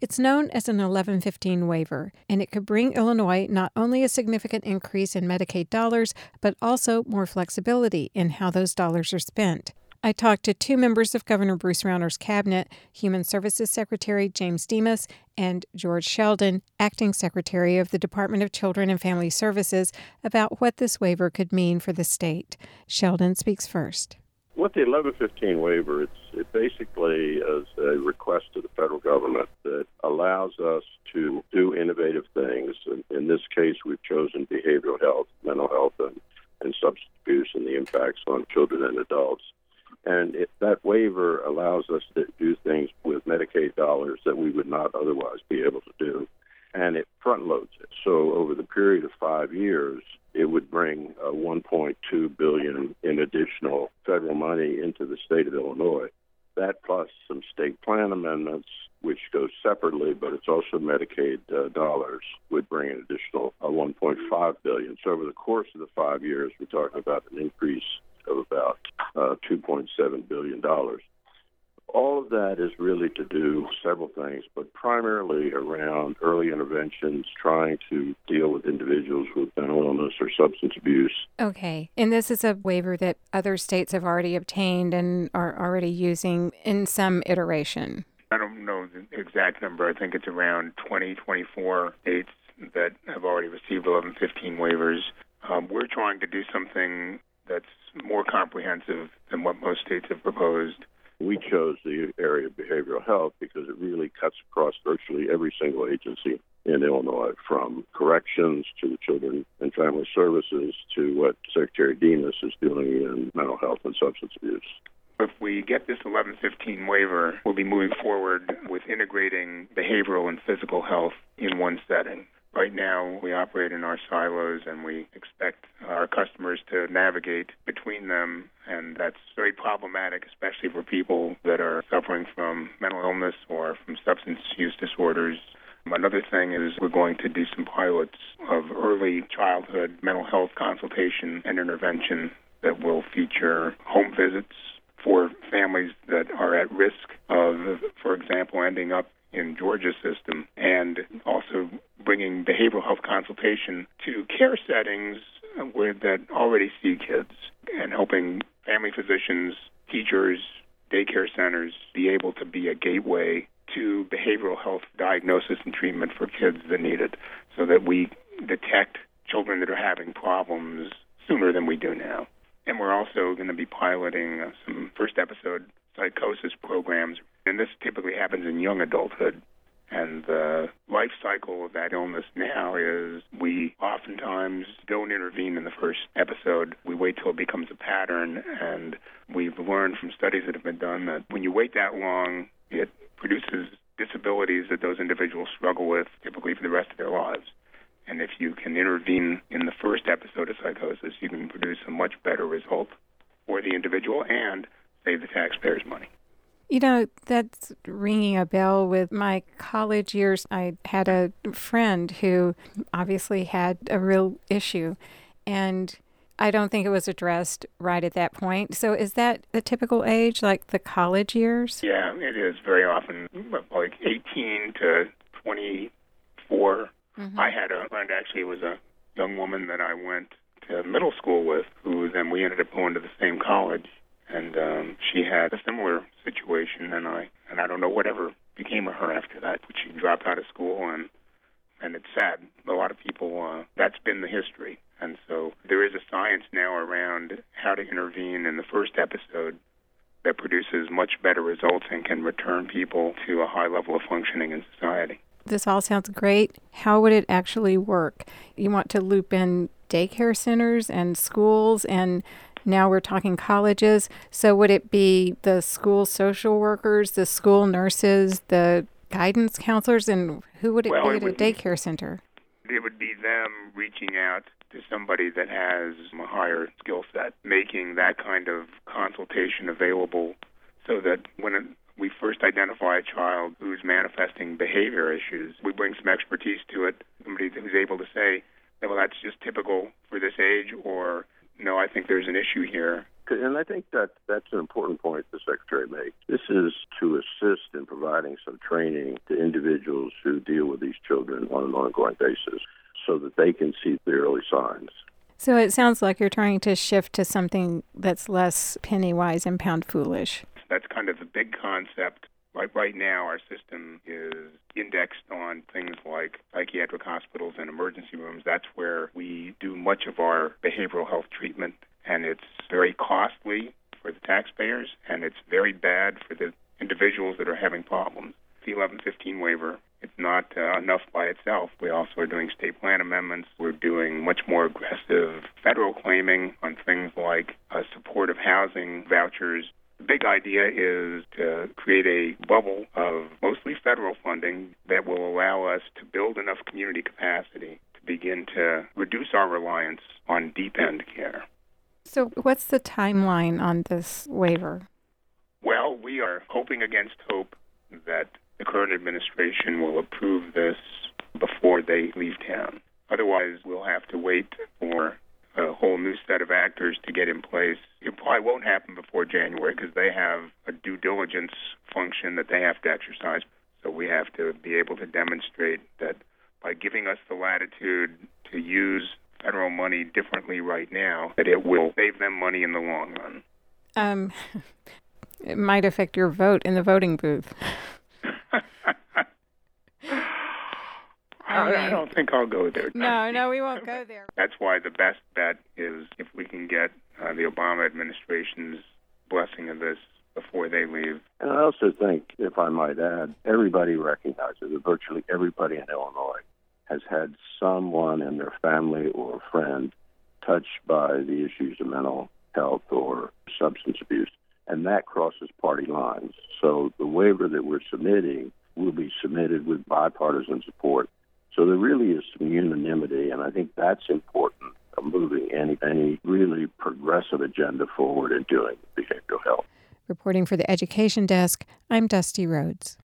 It's known as an 1115 waiver, and it could bring Illinois not only a significant increase in Medicaid dollars, but also more flexibility in how those dollars are spent. I talked to two members of Governor Bruce Rauner's cabinet, Human Services Secretary James Demas and George Sheldon, Acting Secretary of the Department of Children and Family Services, about what this waiver could mean for the state. Sheldon speaks first. With the 1115 waiver, it basically is a request to the federal government that allows us to do innovative things. In this case, we've chosen behavioral health, mental health, and substance abuse and the impacts on children and adults. And that waiver allows us to do things with Medicaid dollars that we would not otherwise be able to do. And it front loads it. So over the period of 5 years, it would bring $1.2 billion in additional federal money into the state of Illinois. That plus some state plan amendments, which goes separately, but it's also Medicaid dollars, would bring an additional $1.5 billion. So over the course of the 5 years, we're talking about an increase of about $2.7 billion. All of that is really to do several things, but primarily around early interventions, trying to deal with individuals with mental illness or substance abuse. Okay. And this is a waiver that other states have already obtained and are already using in some iteration. I don't know the exact number. I think it's around 24 states that have already received 1115 waivers. We're trying to do something that's more comprehensive than what most states have proposed. We chose the area of behavioral health because it really cuts across virtually every single agency in Illinois, from corrections to the Children and Family Services to what Secretary Demas is doing in mental health and substance abuse. If we get this 1115 waiver, we'll be moving forward with integrating behavioral and physical health in one setting. Right now, we operate in our silos, and we expect our customers to navigate between them, and that's very problematic, especially for people that are suffering from mental illness or from substance use disorders. Another thing is we're going to do some pilots of early childhood mental health consultation and intervention that will feature home visits for families that are at risk of, for example, ending up in Georgia's system, and also bringing behavioral health consultation to care settings that already see kids, and helping family physicians, teachers, daycare centers be able to be a gateway to behavioral health diagnosis and treatment for kids that need it, so that we detect children that are having problems sooner than we do now. And we're also going to be piloting some first episode psychosis programs, and this typically happens in young adulthood. And the life cycle of that illness now is we oftentimes don't intervene in the first episode. We wait till it becomes a pattern, and we've learned from studies that have been done that when you wait that long, it produces disabilities that those individuals struggle with typically for the rest of their lives. And if you can intervene in the first episode of psychosis, you can produce a much better result for the individual and save the taxpayers money. You know, that's ringing a bell with my college years. I had a friend who obviously had a real issue, and I don't think it was addressed right at that point. So is that the typical age, like the college years? Yeah, it is very often, like 18 to 24. Mm-hmm. I had a friend, actually, it was a young woman that I went to middle school with, who then we ended up going to the same college. And she had a similar situation, and I don't know whatever became of her after that. But she dropped out of school, and it's sad. A lot of people, that's been the history. And so there is a science now around how to intervene in the first episode that produces much better results and can return people to a high level of functioning in society. This all sounds great. How would it actually work? You want to loop in daycare centers and schools, and now we're talking colleges. So would it be the school social workers, the school nurses, the guidance counselors, and who would it be at a daycare center? It would be them reaching out to somebody that has a higher skill set, making that kind of consultation available so that when we first identify a child who's manifesting behavior issues, we bring some expertise to it, somebody who's able to say, well, that's just typical for this age, or no, I think there's an issue here. And I think that's an important point the Secretary made. This is to assist in providing some training to individuals who deal with these children on an ongoing basis so that they can see the early signs. So it sounds like you're trying to shift to something that's less penny wise and pound foolish. That's kind of the big concept. Like right now, our system is indexed on things like psychiatric hospitals and emergency rooms. That's where we do much of our behavioral health treatment, and it's very costly for the taxpayers, and it's very bad for the individuals that are having problems. The 1115 waiver, it's not enough by itself. We also are doing state plan amendments. We're doing much more aggressive federal claiming on things like supportive housing vouchers. The big idea is to create a bubble of mostly federal funding that will allow us to build enough community capacity to begin to reduce our reliance on deep-end care. So what's the timeline on this waiver? Well, we are hoping against hope that the current administration will approve this before they leave town. Otherwise, we'll have to wait for a whole new set of actors to get in place. It probably won't happen before January because they have a due diligence function that they have to exercise. So we have to be able to demonstrate that by giving us the latitude to use federal money differently right now, that it will save them money in the long run. It might affect your vote in the voting booth. I don't think I'll go there. No, we won't go there. That's why the best bet is if we can get the Obama administration's blessing of this before they leave. And I also think, if I might add, everybody recognizes that virtually everybody in Illinois has had someone in their family or friend touched by the issues of mental health or substance abuse, and that crosses party lines. So the waiver that we're submitting will be submitted with bipartisan support. So there really is some unanimity, and I think that's important of moving any really progressive agenda forward in doing behavioral health. Reporting for the Education Desk, I'm Dusty Rhodes.